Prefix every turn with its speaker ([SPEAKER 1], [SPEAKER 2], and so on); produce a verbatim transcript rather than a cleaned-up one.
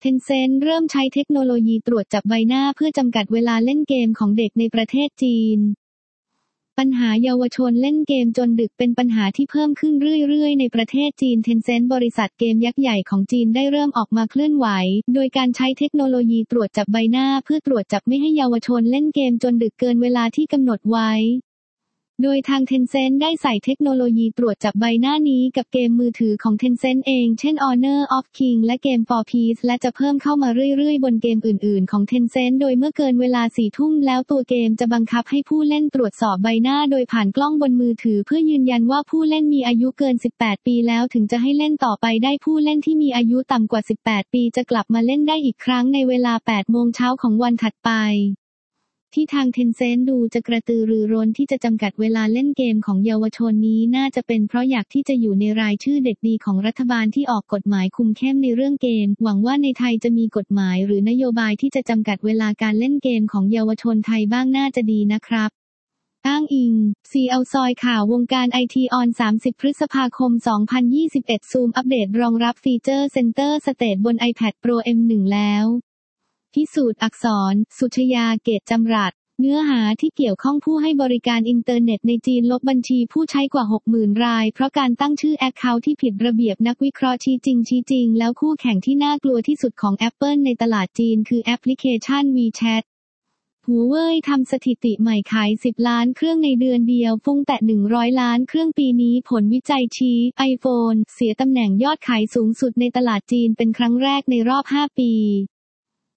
[SPEAKER 1] Tencent เริ่มใช้เทคโนโลยีตรวจจับใบหน้าเพื่อจำกัดเวลาเล่นเกมของเด็กในประเทศจีนปัญหาเยาวชนเล่นเกมจนดึกเป็นปัญหาที่เพิ่มขึ้นเรื่อยๆในประเทศจีน Tencent บริษัทเกมยักษ์ใหญ่ของจีนได้เริ่มออกมาเคลื่อนไหวโดยการใช้เทคโนโลยีตรวจจับใบหน้าเพื่อตรวจจับไม่ให้เยาวชนเล่นเกมจนดึกเกินเวลาที่กำหนดไว้โดยทาง Tencent ได้ใส่เทคโนโลยีตรวจจับใบหน้านี้กับเกมมือถือของ Tencent เองเช่น Honor of King และเกม For Peace และจะเพิ่มเข้ามาเรื่อยๆบนเกมอื่นๆของ Tencent โดยเมื่อเกินเวลาสี่ทุ่มแล้วตัวเกมจะบังคับให้ผู้เล่นตรวจสอบใบหน้าโดยผ่านกล้องบนมือถือเพื่อยืนยันว่าผู้เล่นมีอายุเกินสิบแปดปีแล้วถึงจะให้เล่นต่อไปได้ผู้เล่นที่มีอายุต่ำกว่าสิบแปดปีจะกลับมาเล่นได้อีกครั้งในเวลาแปดโมงเช้าของวันถัดไปที่ทาง Tencent ดูจะกระตือรือร้นที่จะจำกัดเวลาเล่นเกมของเยาวชนนี้น่าจะเป็นเพราะอยากที่จะอยู่ในรายชื่อเด็กดีของรัฐบาลที่ออกกฎหมายคุมเข้มในเรื่องเกมหวังว่าในไทยจะมีกฎหมายหรือนโยบายที่จะจำกัดเวลาการเล่นเกมของเยาวชนไทยบ้างน่าจะดีนะครับอ้างอิง ซี แอล ซอยข่าววงการไอทีออนสามสิบพฤษภาคมสองพันยี่สิบเอ็ดซูมอัปเดตรองรับฟีเจอร์ Center Stage บน iPad Pro เอ็ม หนึ่ง แล้วพิสูจน์อักษรสุชยาเกตจำรัดเนื้อหาที่เกี่ยวข้องผู้ให้บริการอินเทอร์เน็ตในจีนลบบัญชีผู้ใช้กว่า หกหมื่น รายเพราะการตั้งชื่อแอคเคาท์ที่ผิดระเบียบนักวิเคราะห์ชี้จริงชี้จริงแล้วคู่แข่งที่น่ากลัวที่สุดของ Apple ในตลาดจีนคือแอปพลิเคชัน WeChat หัวเว่ยทำสถิติใหม่ขายสิบล้านเครื่องในเดือนเดียวพุ่งแตะหนึ่งร้อยล้านเครื่องปีนี้ผลวิจัยชี้ iPhone เสียตำแหน่งยอดขายสูงสุดในตลาดจีนเป็นครั้งแรกในรอบห้าปี